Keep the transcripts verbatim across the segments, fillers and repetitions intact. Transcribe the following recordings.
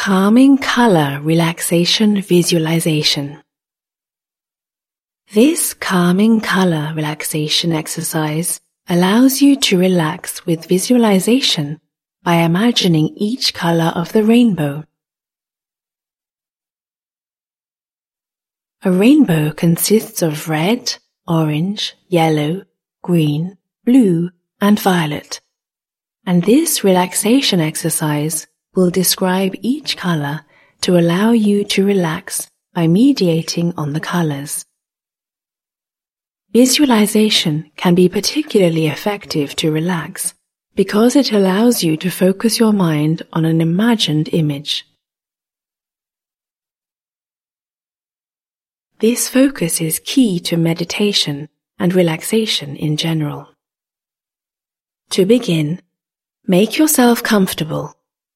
Calming Color Relaxation Visualization. This calming color relaxation exercise allows you to relax with visualization by imagining each color of the rainbow. A rainbow consists of red, orange, yellow, green, blue, and violet, and this relaxation exercise will describe each color to allow you to relax by mediating on the colors. Visualization can be particularly effective to relax because it allows you to focus your mind on an imagined image. This focus is key to meditation and relaxation in general. To begin, make yourself comfortable.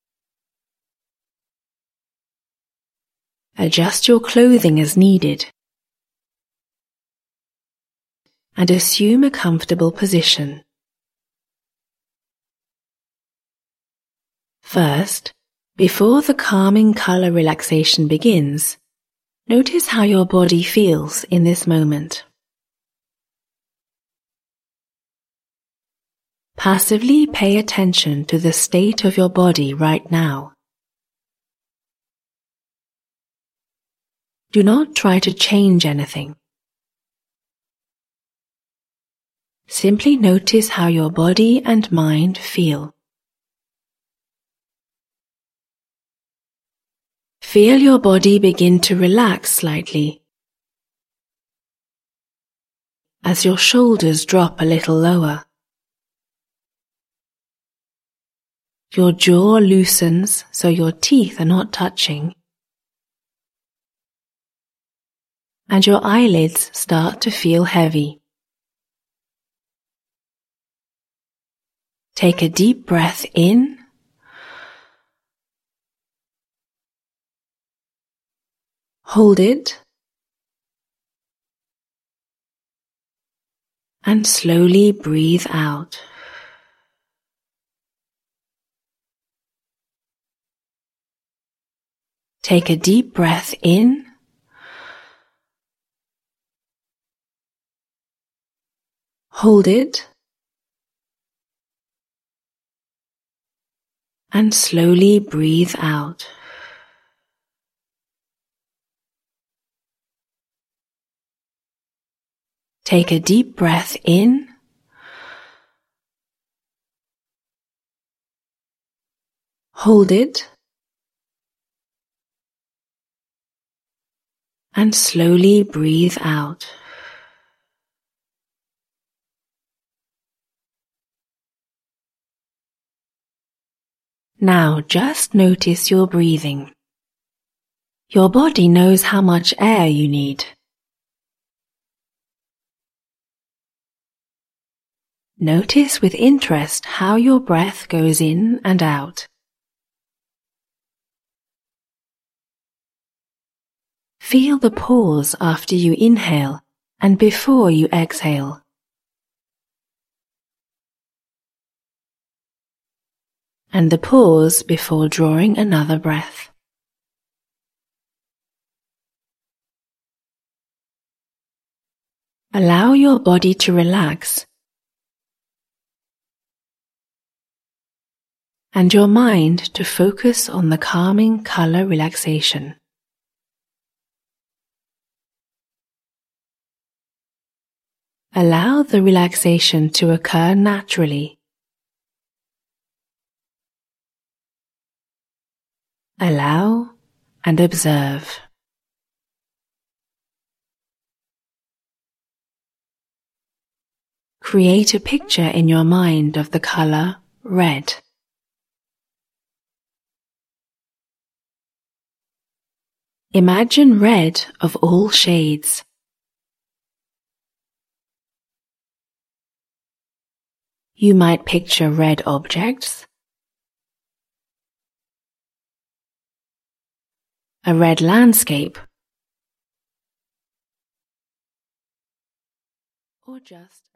Adjust your clothing as needed and assume a comfortable position. First, before the calming color relaxation begins, notice how your body feels in this moment. Passively pay attention to the state of your body right now. Do not try to change anything. Simply notice how your body and mind feel. Feel your body begin to relax slightly as your shoulders drop a little lower. Your jaw loosens so your teeth are not touching, and your eyelids start to feel heavy. Take a deep breath in hold it and slowly breathe out. Take a deep breath in hold it and slowly breathe out. Take a deep breath in hold it and slowly breathe out. Now just notice your breathing. Your body knows how much air you need. Notice with interest how your breath goes in and out. Feel the pause after you inhale and before you exhale. And the pause before drawing another breath. Allow your body to relax and your mind to focus on the calming color relaxation. Allow the relaxation to occur naturally. Allow and observe. Create a picture in your mind of the color red. Imagine red of all shades. You might picture red objects, a red landscape, or just